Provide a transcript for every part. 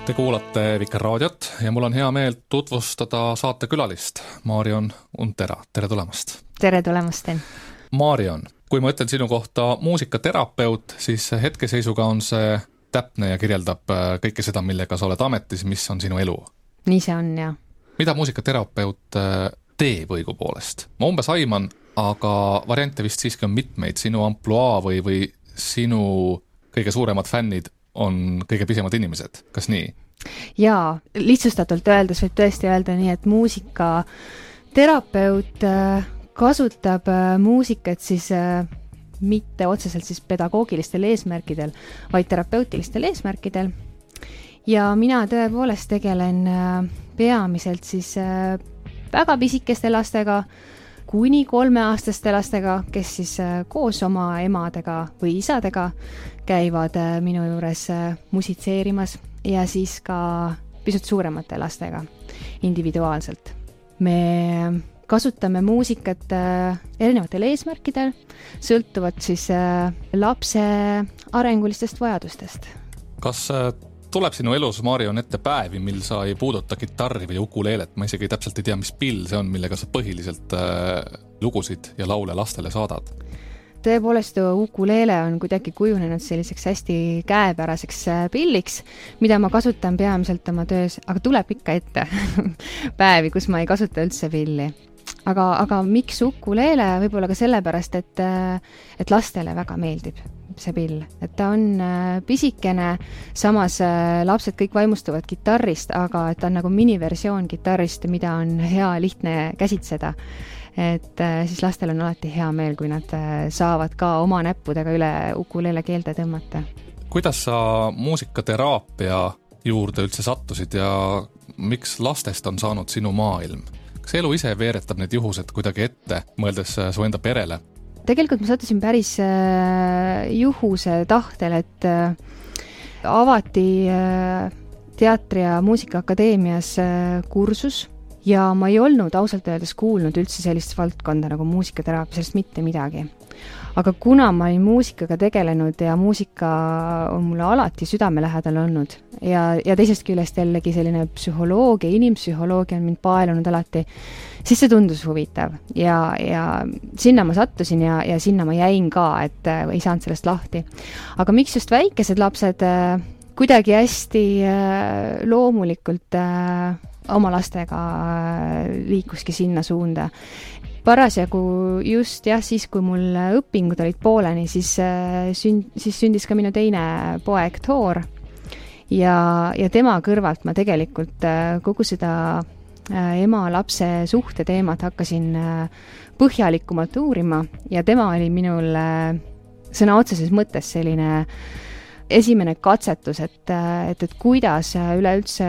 Te kuulate Vikerraadiot ja mul on hea meel tutvustada saatekülalist, Marion Untera. Tere tulemast! Tere tulemast! Marion, kui ma ütlen sinu kohta muusikaterapeut, siis hetkeseisuga on see täpne ja kirjeldab kõike seda, millega sa oled ametis, mis on sinu elu. Nii see on, jah. Mida muusikaterapeut teeb õigupoolest? Ma umbes aiman, aga variante vist siiski on mitmeid. Sinu ampluaa või sinu kõige suuremad fännid on kõige pisemad inimesed, kas nii? Jaa, lihtsustatult öeldes võib tõesti öelda nii, et muusikaterapeut kasutab muusikat siis mitte otseselt siis pedagoogilistel eesmärkidel, vaid terapeutilistel eesmärkidel. Ja mina tõepoolest tegelen peamiselt siis väga pisikeste lastega, kuni 3-aastaste lastega, kes siis koos oma emadega või isadega käivad minu juures musitseerimas ja siis ka pisut suuremate lastega individuaalselt. Me kasutame muusikat erinevatel eesmärkidel, sõltuvad siis lapse arengulistest vajadustest. Kas tuleb sinu elus, Marion, ette päevi, mil sa ei puuduta kitarri või ukuleelet? Ma isegi täpselt ei tea, mis pill see on, millega sa põhiliselt lugusid ja laule lastele saadad. Tõepoolest, ukuleele on kuidagi kujunenud selliseks hästi käepäraseks pilliks, mida ma kasutan peamiselt oma töös, aga tuleb ikka ette päevi, kus ma ei kasuta üldse pilli. Aga miks ukuleele? Võib-olla ka sellepärast, et lastele väga meeldib see pill. Et ta on pisikene, samas lapsed kõik vaimustuvad kitarrist, aga ta on nagu miniversioon kitarrist, mida on hea lihtne käsitseda. Et siis lastel on alati hea meel, kui nad saavad ka oma näppudega üle ukuleele keelde tõmmata. Kuidas sa muusikateraapia juurde üldse sattusid ja miks lastest on saanud sinu maailm? Kas elu ise veeretab need juhused kuidagi ette, mõeldes su enda perele? Tegelikult ma sattusin päris juhuse tahtel, et avati teatri- ja muusikaakadeemias kursus ja ma ei olnud ausalt öeldes kuulnud üldse sellist valdkonda nagu muusikateraapia, sellest mitte midagi. Aga kuna ma olin muusikaga tegelenud ja muusika on mulle alati südamelähedal olnud ja teisest küljest jällegi selline psühholoogia, inimpsühholoogia on mind paelunud alati, siis see tundus huvitav ja sinna ma sattusin ja sinna ma jäin ka, et ei saanud sellest lahti. Aga miks just väikesed lapsed kuidagi hästi loomulikult oma lastega liikuski sinna suunda. Parasjagu just siis, kui mul õpingud olid pooleni, siis sündis ka minu teine poeg Thor ja tema kõrvalt ma tegelikult kogu seda ema-lapse suhte teemat hakkasin põhjalikumalt uurima ja tema oli minul sõna otseses mõttes selline esimene katsetus, et kuidas üleüldse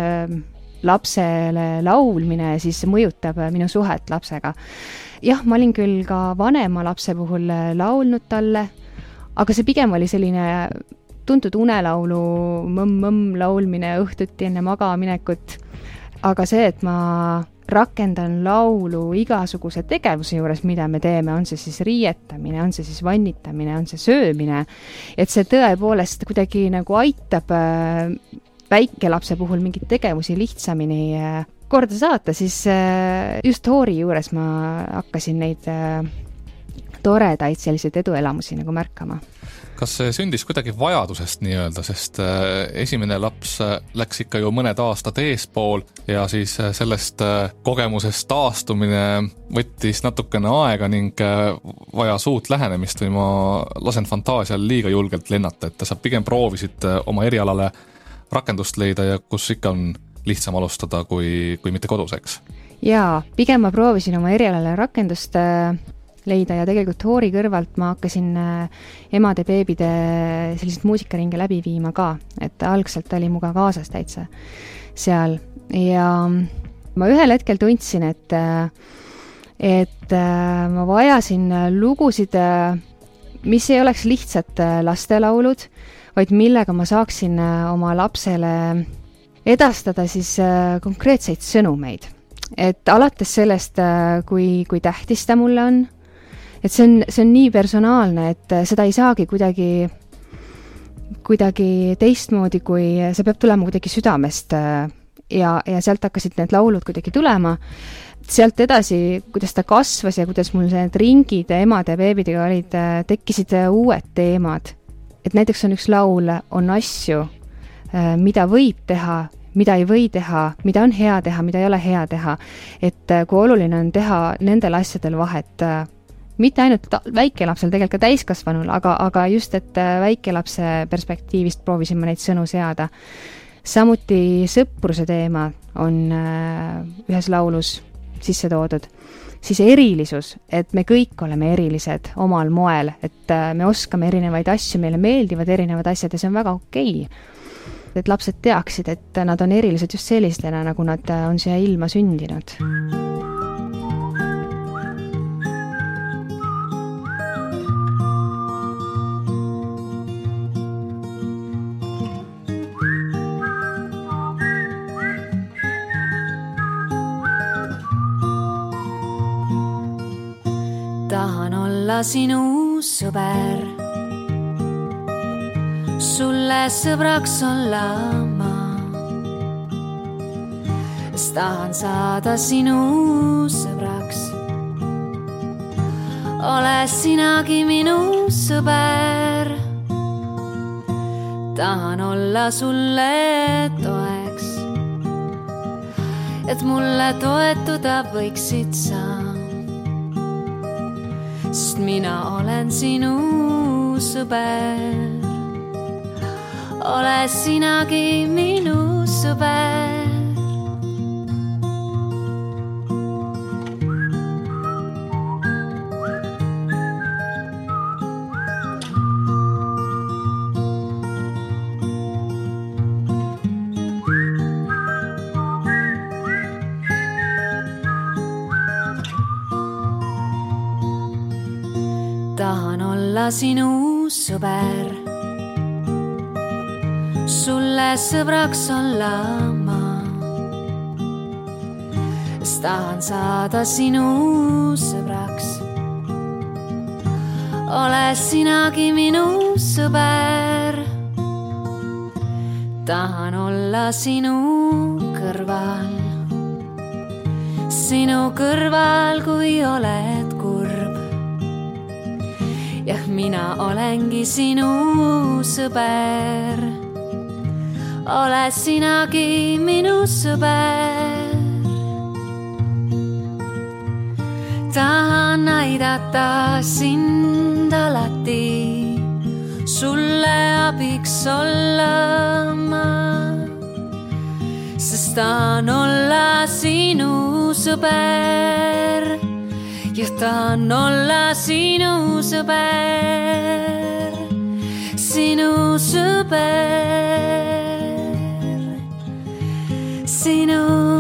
lapsele laulmine siis mõjutab minu suhet lapsega. Jah, ma olin küll ka vanema lapse puhul laulnud talle, aga see pigem oli selline tuntud unelaulu mõmm laulmine õhtuti enne magaminekut. Aga see, et ma rakendan laulu igasuguse tegevuse juures, mida me teeme, on see siis riietamine, on see siis vannitamine, on see söömine, et see tõepoolest kuidagi nagu aitab väikelapse puhul mingid tegevusi lihtsamini korda saata, siis just Hoori juures ma hakkasin neid toredaid selliseid eduelamusi nagu märkama. Kas see sündis kuidagi vajadusest nii-öelda, sest esimene laps läks ikka ju mõned aastad eespool ja siis sellest kogemusest taastumine võttis natukene aega ning vajas uut lähenemist või ma lasen fantaasial liiga julgelt lennata, et sa pigem proovisid oma erialale rakendust leida ja kus ikka on lihtsam alustada kui mitte koduseks? Jaa, pigem ma proovisin oma erialale rakendust leida ja tegelikult Hoori kõrvalt ma hakkasin emade beebide sellised muusikaringe läbi viima ka, et algselt oli muga kaasas täitsa seal ja ma ühel hetkel tundsin, et ma vajasin lugusid, mis ei oleks lihtsalt lastelaulud, vaid millega ma saaksin oma lapsele edastada siis konkreetseid sõnumeid. Et alates sellest, kui tähtis ta mulle on, et see on nii personaalne, et seda ei saagi kuidagi kuidagi teistmoodi, kui see peab tulema kuidagi südamest ja sealt hakkasid need laulud kuidagi tulema. Sealt edasi, kuidas ta kasvas ja kuidas mul need ringid emade ja beebidega olid, tekkisid uued teemad. Et näiteks on üks laul, on asju, mida võib teha, mida ei või teha, mida on hea teha, mida ei ole hea teha. Et kui oluline on teha nendel asjadel vahet, mitte ainult väikelapsel, tegelikult ka täiskasvanul, aga just, et väikelapse perspektiivist proovisin ma neid sõnu seada. Samuti sõpruse teema on ühes laulus sisse toodud. Siis erilisus, et me kõik oleme erilised omal moel, et me oskame erinevaid asju, meile meeldivad erinevad asjad ja see on väga okei. Et lapsed teaksid, et nad on erilised just sellistena, nagu nad on siia ilma sündinud. Tahan olla sinu sõber, sulle sõbraks olla ma. Tahan saada sinu sõbraks, ole sinagi minu sõber. Tahan olla sulle toeks, et mulle toetuda võiksid sa. Sest mina olen sinu sõber, ole sinagi minu sõber. Tahan olla sinu sõber, sulle sõbraks olla ma. Tahan saada sinu sõbraks, ole sinagi minu sõber. Tahan olla sinu kõrval, kui oled kurb. Jah, mina olengi sinu sõber, ole sinagi minu sõber. Tahan aidata sind alati, sulle abiks olla ma. Sest tahan olla sinu sõber, ja tahan olla sinu sõber, sinu sõber, sinu.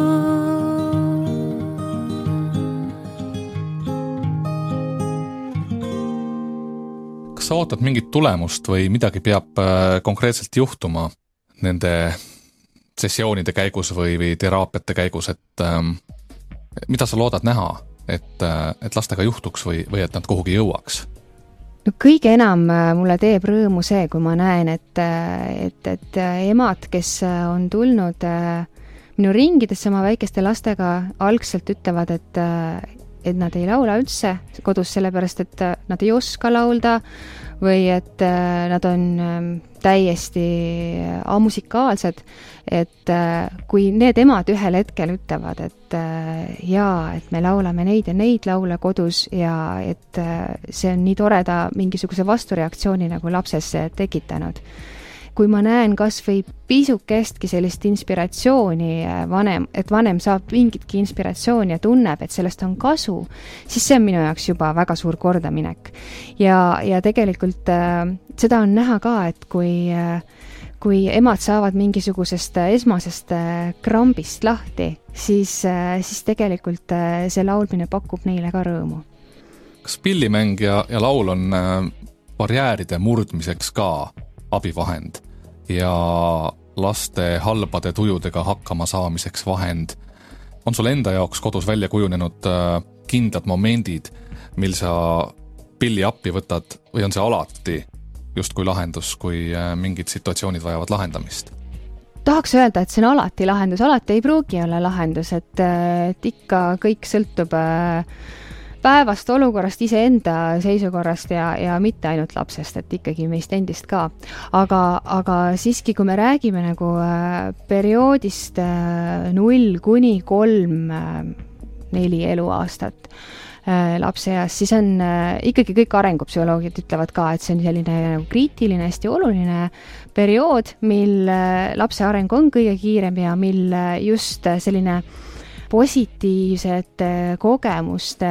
Kas sa ootad mingit tulemust või midagi peab konkreetselt juhtuma nende sessioonide käigus või teraapiate käigus, et mida sa loodad näha? Et lastega juhtuks või et nad kuhugi jõuaks? No kõige enam mulle teeb rõõmu see, kui ma näen, et emad, kes on tulnud minu ringidesse oma väikeste lastega, algselt ütlevad, et nad ei laula üldse kodus sellepärast, et nad ei oska laulda või et nad on täiesti amusikaalsed, et kui need emad ühel hetkel ütlevad, et et me laulame neid ja neid laule kodus ja et see on nii toreda mingisuguse vastureaktsiooni nagu lapses tekitanud. Kui ma näen kas või pisukestki sellist inspiratsiooni et vanem saab mingitki inspiratsiooni ja tunneb, et sellest on kasu, siis see on minu jaoks juba väga suur kordaminek. Ja tegelikult seda on näha ka, et kui emad saavad mingisugusest esmasest krambist lahti, siis tegelikult see laulmine pakub neile ka rõõmu. Kas pillimäng ja laul on barjääride murdmiseks ka abivahend ja laste halbade tujudega hakkama saamiseks vahend? On sul enda jaoks kodus välja kujunenud kindlad momendid, mil sa pilli appi võtad või on see alati justkui lahendus, kui mingid situatsioonid vajavad lahendamist? Tahaks öelda, et see on alati lahendus, alati ei pruugi olla lahendus, et ikka kõik sõltub päevast olukorrast, iseenda seisukorrast ja mitte ainult lapsest, et ikkagi meist endist ka. Aga siiski, kui me räägime nagu perioodist 0 kuni 3-4 eluaastat lapse eas, siis on ikkagi kõik arengupsühholoogid ütlevad ka, et see on selline nagu kriitiline, hästi oluline periood, mil lapse areng on kõige kiirem ja mil just selline positiivsete kogemuste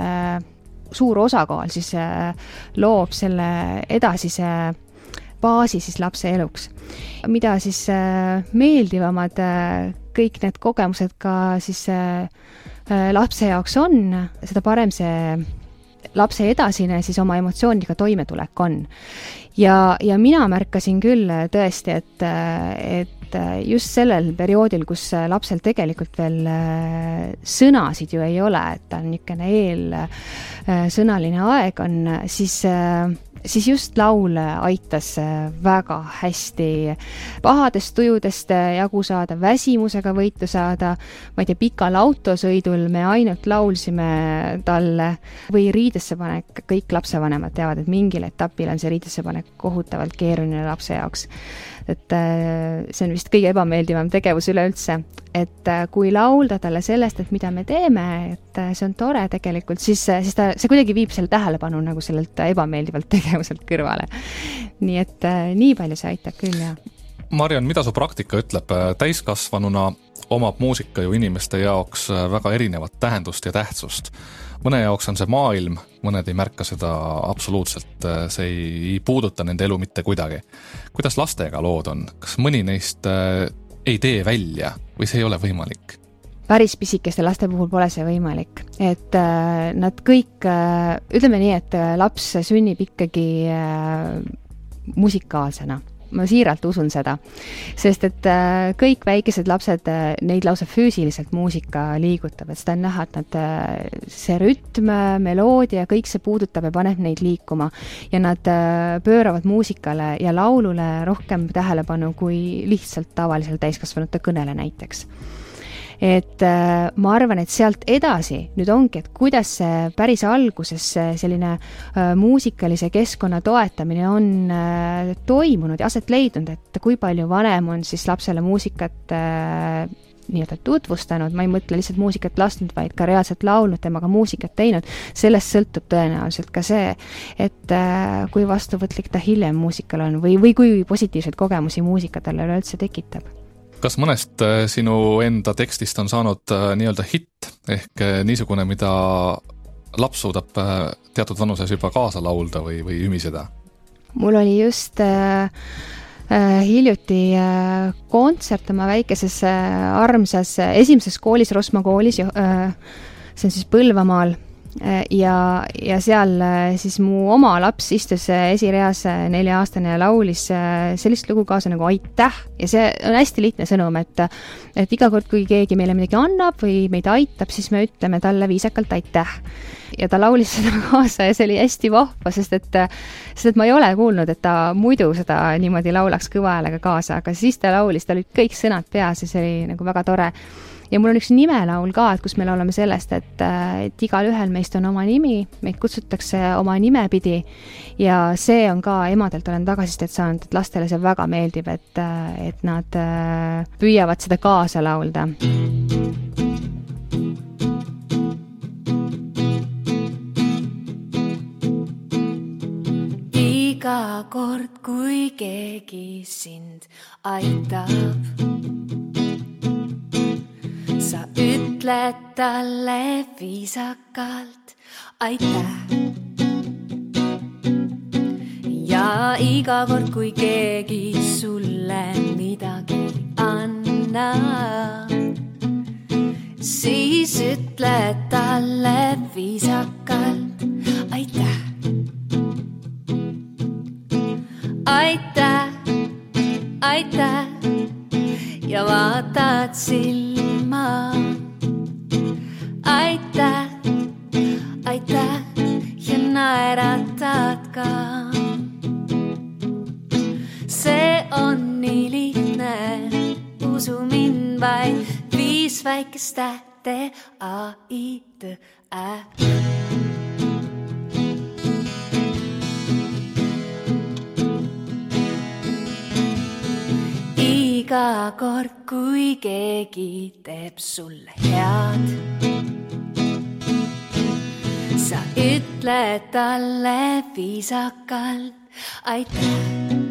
suur osakaal siis loob selle edasise baasi siis lapse eluks. Mida siis meeldivamad kõik need kogemused ka siis lapse jaoks on, seda parem see lapse edasine siis oma emotsiooniga toimetulek on. Ja mina märkasin küll tõesti, et just sellel perioodil, kus lapsel tegelikult veel sõnasid ju ei ole, et ta on niisugune sõnaline aeg on, siis just laul aitas väga hästi pahadest tujudest jagu saada, väsimusega võitu saada. Ma ei tea, pikal autosõidul me ainult laulsime talle või riidesse panek, kõik lapsevanemad teavad, et mingil etapil on see riidesse panek kohutavalt keeruline lapse jaoks. Et see on vist kõige ebameeldivam tegevus üleüldse, et kui laulda talle sellest, et mida me teeme, et see on tore tegelikult, siis see kuidagi viib selle tähelepanu nagu sellelt ebameeldivalt tegevuselt kõrvale. Nii et nii palju see aitab küll, jah. Mariann, mida su praktika ütleb? Täiskasvanuna omab muusika ju inimeste jaoks väga erinevat tähendust ja tähtsust. Mõne jaoks on see maailm, mõned ei märka seda absoluutselt, see ei puuduta nende elu mitte kuidagi. Kuidas lastega lood on? Kas mõni neist ei tee välja või see ei ole võimalik? Päris pisikeste laste puhul pole see võimalik, et nad kõik, ütleme nii, et laps sünnib ikkagi musikaalsena. Ma siiralt usun seda, sest et kõik väikesed lapsed, neid lausa füüsiliselt muusika liigutab, et seda on näha, et see rütm, meloodia, kõik see puudutab ja paneb neid liikuma ja nad pööravad muusikale ja laulule rohkem tähelepanu kui lihtsalt tavalisel täiskasvanute kõnele näiteks. Et ma arvan, et sealt edasi nüüd ongi, et kuidas see päris alguses selline muusikalise keskkonna toetamine on toimunud ja aset leidnud, et kui palju vanem on siis lapsele muusikat nii-öelda tutvustanud, ma ei mõtle lihtsalt muusikat lasknud, vaid ka reaalselt laulnud, temaga muusikat teinud, sellest sõltub tõenäoliselt ka see, et kui vastuvõtlik ta hiljem muusikal on või kui positiivseid kogemusi muusika talle üleüldse tekitab. Kas mõnest sinu enda tekstist on saanud nii-öelda hitt, ehk niisugune, mida laps suudab teatud vanuses juba kaasa laulda või ümiseda? Mul oli just hiljuti kontsert oma väikeses armsas esimeses koolis, Rosma koolis, see on siis Põlvamaal. Ja seal siis mu oma laps istus esireas 4-aastane ja laulis sellist lugu kaasa nagu aitäh ja see on hästi lihtne sõnum, et iga kord, kui keegi meile midagi annab või meid aitab, siis me ütleme talle viisakalt aitäh ja ta laulis seda kaasa ja see oli hästi vahva, sest et ma ei ole kuulnud, et ta muidu seda niimoodi laulaks kõva häälega kaasa, aga siis ta laulis, ta olid kõik sõnad peas ja see oli nagu väga tore. Ja mul on üks nimelaul ka, et kus me laulame sellest, et igal ühel meist on oma nimi, meid kutsutakse oma nimepidi ja see on ka emadelt olen tagasisidet saanud, et lastele see väga meeldib, et nad püüavad seda kaasa laulda. Iga kord, kui keegi sind aitab, sa ütled talle viisakalt aitäh. Ja iga kord, kui keegi sulle midagi annab, siis ütled talle viisakalt aitäh. Aitäh, aitäh ja vaatad silma. Aitäh, aitäh ja naeratad ka. usu mind vaid 5 väikest tähte A-I-T-Ä. Iga kord, kui keegi teeb sulle head, sa ütled talle viisakalt aitäh.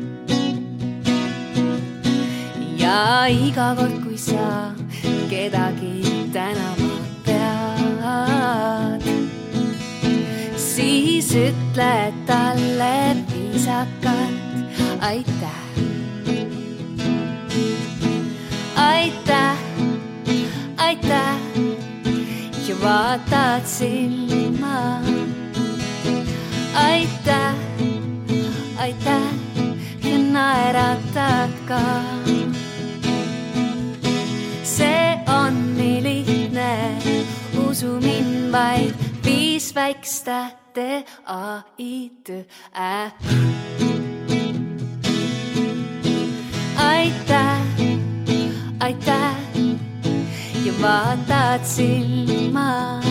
Ja iga kord, kui sa kedagi tänama pead, siis ütled talle viisakalt aitäh. Aitäh, aitäh ja vaatad silma. Aitäh, aitäh ja naeratad ka. See on nii lihtne, usu mind vaid 5 väikest tähte A-I-T-Ä. Aitäh, aitäh ja vaatad silma.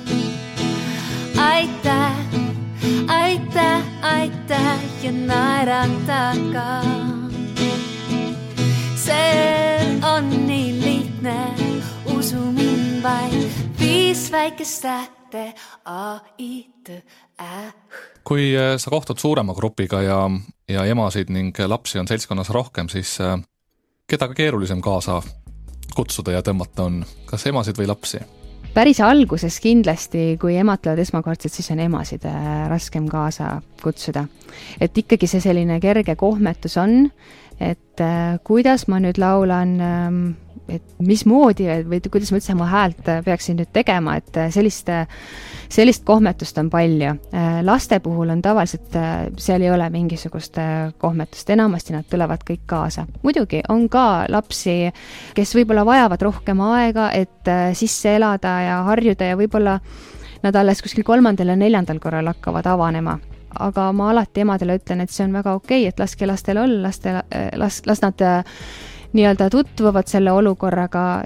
Aitäh, aitäh, aitäh ja naeratad ka. See on nii lihtne, usu mind vaid 5 väikest tähte A-I-T-Ä. Kui sa kohtud suurema grupiga ja emasid ning lapsi on seltskonnas rohkem, siis keda keerulisem kaasa kutsuda ja tõmmata on, kas emasid või lapsi? Päris alguses kindlasti, kui emad tulevad esmakordselt, siis on emasid raskem kaasa kutsuda. Et ikkagi see selline kerge kohmetus on, et kuidas ma nüüd laulan, et mismoodi või kuidas ma üldse oma häält peaksin nüüd tegema, et sellist kohmetust on palju. Laste puhul on tavaliselt, seal ei ole mingisugust kohmetust, enamasti nad tulevad kõik kaasa. Muidugi on ka lapsi, kes võib-olla vajavad rohkem aega, et sisse elada ja harjuda ja võib-olla nad alles kuskil 3. ja 4. korral hakkavad avanema. Aga ma alati emadele ütlen, et see on väga okei, et laske lastel olla, las nad nii-öelda tutvuvad selle olukorraga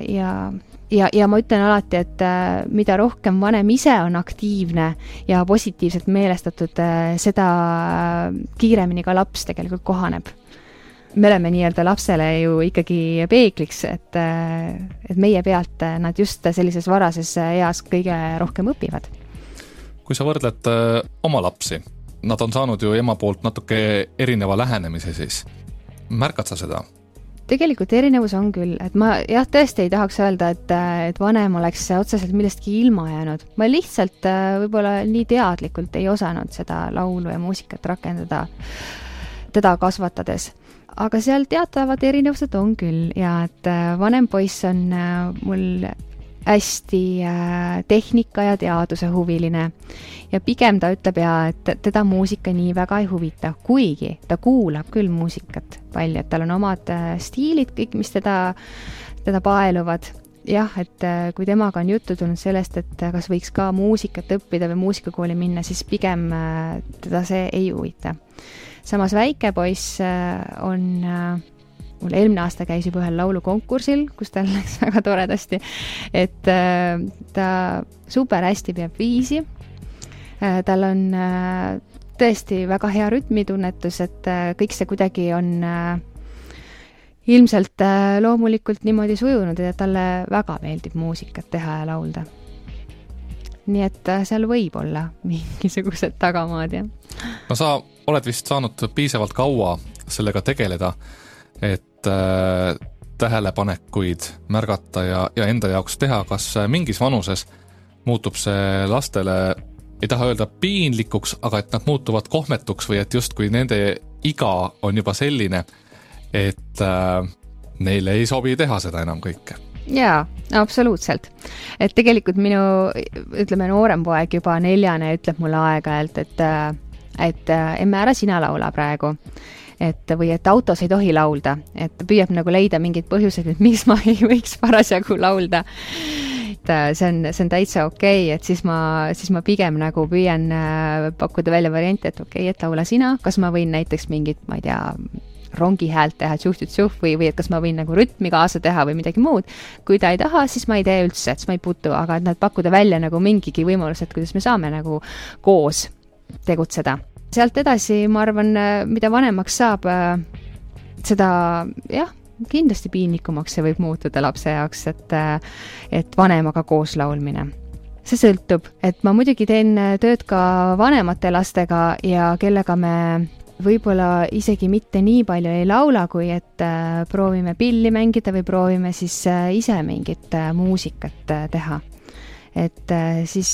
ja ma ütlen alati, et mida rohkem vanem ise on aktiivne ja positiivselt meelestatud, seda kiiremini ka laps tegelikult kohaneb. Me oleme nii-öelda lapsele ju ikkagi peegliks, et meie pealt nad just sellises varases eas kõige rohkem õpivad. Kui sa võrdled oma lapsi, nad on saanud ju ema poolt natuke erineva lähenemise, siis märkad sa seda? Tegelikult erinevus on küll, et ma tõesti ei tahaks öelda, et vanem oleks otseselt millestki ilma jäänud. Ma lihtsalt võib-olla nii teadlikult ei osanud seda laulu ja muusikat rakendada teda kasvatades. Aga seal teatavad erinevused on küll ja et vanem poiss on mul hästi tehnika ja teaduse huviline ja pigem ta ütleb et teda muusika nii väga ei huvita, kuigi ta kuulab küll muusikat palju, et tal on omad stiilid kõik, mis teda paeluvad. Jah, et kui temaga on juttu tulnud sellest, et kas võiks ka muusikat õppida või muusikakooli minna, siis pigem teda see ei huvita. Samas väike poiss on mul eelmine aasta käis juba ühel laulukonkursil, kus tal läks väga toredasti, et ta super hästi peab viisi. Tal on tõesti väga hea rütmitunnetus, et kõik see kuidagi on ilmselt loomulikult niimoodi sujunud, et talle väga meeldib muusikat teha ja laulda. Nii et seal võib olla mingisugused tagamaad, jah. No sa oled vist saanud piisavalt kaua sellega tegeleda, et tähelepanekuid märgata ja enda jaoks teha, kas mingis vanuses muutub see lastele, ei taha öelda piinlikuks, aga et nad muutuvad kohmetuks või et justkui nende iga on juba selline, et neile ei sobi teha seda enam kõike. Jaa, absoluutselt. Et tegelikult minu, ütleme, noorem poeg juba 4 ütleb mulle aeg-ajalt, et emme ära sina laula praegu. Või et autos ei tohi laulda, et püüab nagu leida mingid põhjused, et miks ma ei võiks parasjagu laulda. See on täitsa okei, et siis ma pigem nagu püüan pakkuda välja varianti, et okei, et laula sina, kas ma võin näiteks mingit, ma ei tea, rongi häält teha, tšuh-tšuh, või et kas ma võin nagu rütmi kaasa teha või midagi muud. Kui ta ei taha, siis ma ei tee üldse, et siis ma ei puutu, aga et nad pakkuda välja nagu mingigi võimalused, kuidas me saame nagu koos tegutseda. Sealt edasi, ma arvan, mida vanemaks saab, seda jah, kindlasti piinlikumaks see võib muutuda lapse jaoks, et vanemaga koos laulmine. See sõltub, et ma muidugi teen tööd ka vanemate lastega ja kellega me võib-olla isegi mitte nii palju ei laula, kui et proovime pilli mängida või proovime siis ise mingit muusikat teha. Et siis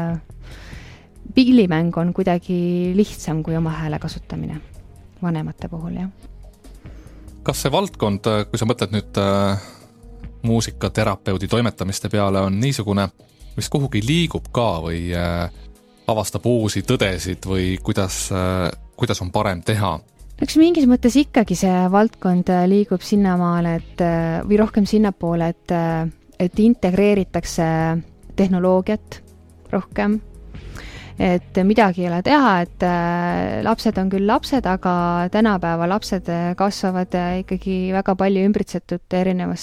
pillimäng on kuidagi lihtsam kui oma hääle kasutamine vanemate puhul, jah. Kas see valdkond, kui sa mõtled nüüd muusikaterapeudi toimetamiste peale, on niisugune, mis kuhugi liigub ka või avastab uusi tõdesid või kuidas on parem teha? Eks mingis mõttes ikkagi see valdkond liigub sinnamaale, või rohkem sinnapoole, et integreeritakse tehnoloogiat rohkem. Et midagi ei ole teha, et lapsed on küll lapsed, aga tänapäeva lapsed kasvavad ikkagi väga palju ümbritsetud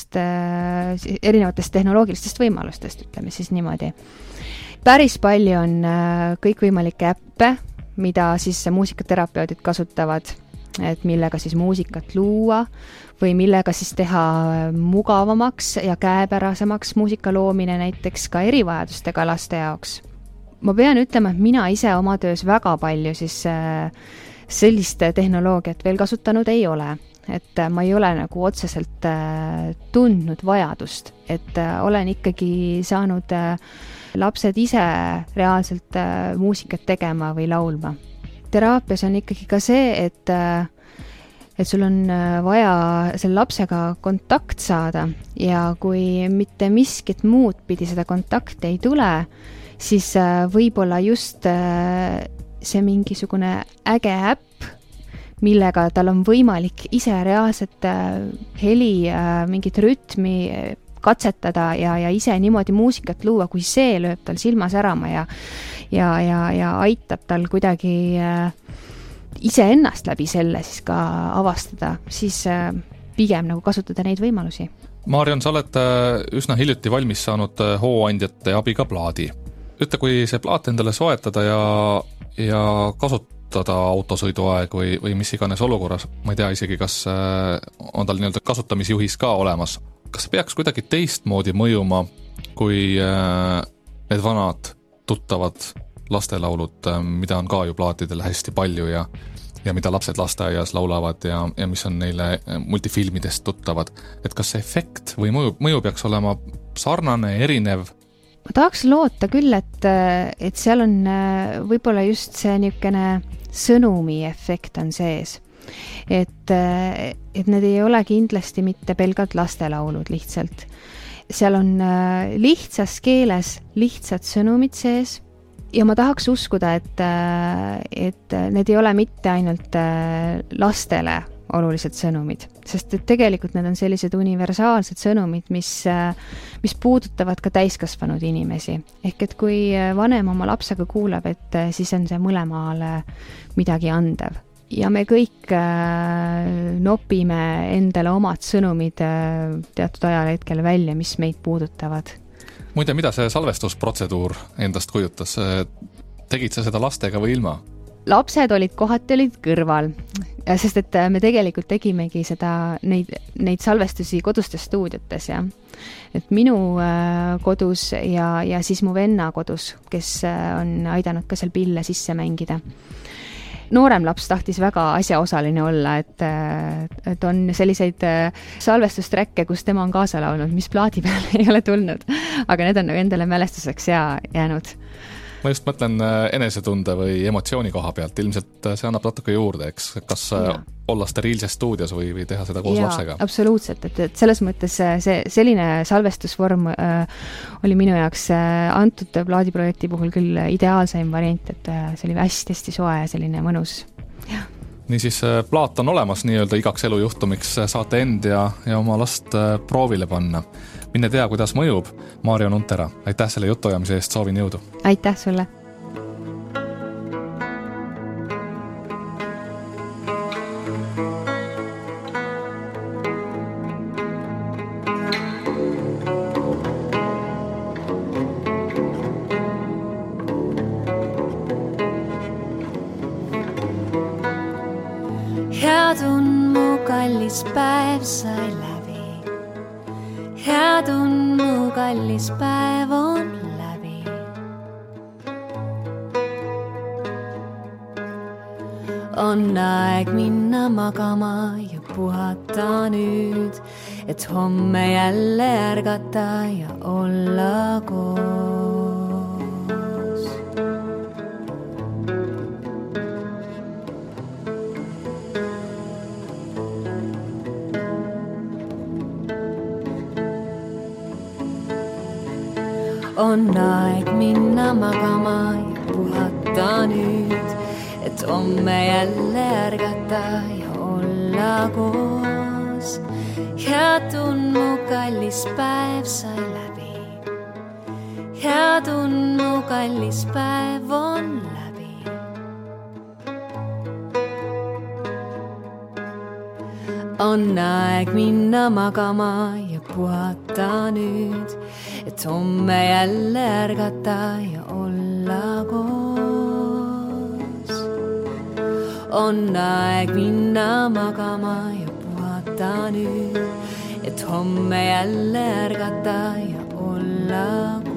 erinevatest tehnoloogilistest võimalustest, ütleme siis niimoodi. Päris palju on kõikvõimalikke äppe, mida siis muusikaterapeudid kasutavad, et millega siis muusikat luua või millega siis teha mugavamaks ja käepärasemaks muusika loomine näiteks ka erivajadustega laste jaoks. Ma pean ütlema, et mina ise oma töös väga palju siis sellist tehnoloogiat veel kasutanud ei ole. Et ma ei ole nagu otseselt tundnud vajadust, et olen ikkagi saanud lapsed ise reaalselt muusikat tegema või laulma. Teraapias on ikkagi ka see, et sul on vaja selle lapsega kontakt saada ja kui mitte miskit muud pidi seda kontakti ei tule, siis võib-olla just see mingisugune äge äpp, millega tal on võimalik ise reaalselt heli, mingit rütmi katsetada ja ise niimoodi muusikat luua, kui see lööb tal silma särama ja aitab tal kuidagi ise ennast läbi selle siis ka avastada, siis pigem nagu kasutada neid võimalusi. Marion, sa oled üsna hiljuti valmis saanud hooandjate abiga plaadi. Ütle, kui see plaat endale soetada ja kasutada autosõiduaeg või mis iganes olukorras, ma ei tea isegi, kas on tal nii-öelda kasutamisjuhis ka olemas. Kas see peaks kuidagi teistmoodi mõjuma, kui need vanad tuttavad lastelaulud, mida on ka ju plaatidel hästi palju ja mida lapsed lasteaias laulavad ja mis on neile multifilmidest tuttavad. Et kas see efekt või mõju peaks olema sarnane, erinev? Ma tahaks loota küll, et seal on võib-olla just see niisugune sõnumi efekt on sees. Et need ei ole kindlasti mitte pelgalt lastelaulud lihtsalt. Seal on lihtsas keeles lihtsad sõnumid sees ja ma tahaks uskuda, et need ei ole mitte ainult lastele olulised sõnumid, sest et tegelikult need on sellised universaalsed sõnumid, mis puudutavad ka täiskasvanud inimesi. Ehk et kui vanem oma lapsega kuulab, et siis on see mõlemale midagi andev. Ja me kõik nopime endale omad sõnumid teatud ajal hetkel välja, mis meid puudutavad. Muide, mida see salvestusprotseduur endast kujutas? Tegid sa seda lastega või ilma? Lapsed olid kõrval, sest et me tegelikult tegimegi neid salvestusi kodustes stuudiotes, ja. Et minu kodus ja siis mu venna kodus, kes on aidanud ka seal pille sisse mängida. Noorem laps tahtis väga asjaosaline olla, et on selliseid salvestusträkke, kus tema on kaasa laulnud, mis plaadi peale ei ole tulnud, aga need on endale mälestuseks jäänud. Ma just mõtlen enesetunde või emotsiooni koha pealt. Ilmselt see annab natuke juurde, eks? Kas olla steriilses stuudios või teha seda koos lapsega? Absoluutselt, et selles mõttes selline salvestusvorm oli minu jaoks antud plaadiprojekti puhul küll ideaalseim variant, et see oli hästi soe ja selline mõnus. Niisiis, plaat on olemas nii-öelda igaks elujuhtumiks, saate end ja oma last proovile panna. Minne tea, kuidas mõjub. Marion Untera, aitäh selle jutuajamise eest, soovin jõudu. Aitäh sulle. kallis päev sai läbi. Hea tund mu kallis päev on läbi. On aeg minna magama ja puhata nüüd, et homme jälle ärgata ja olla koos. On aeg minna magama ja puhata nüüd, et homme jälle ärgata ja olla koos. Hea tund mu kallis päev sai läbi. Hea tund mu kallis päev on läbi. On aeg minna magama ja puhata nüüd, et homme jälle ärgata ja olla koos. On aeg minna magama ja puhata nüüd, et homme jälle ärgata ja olla koos.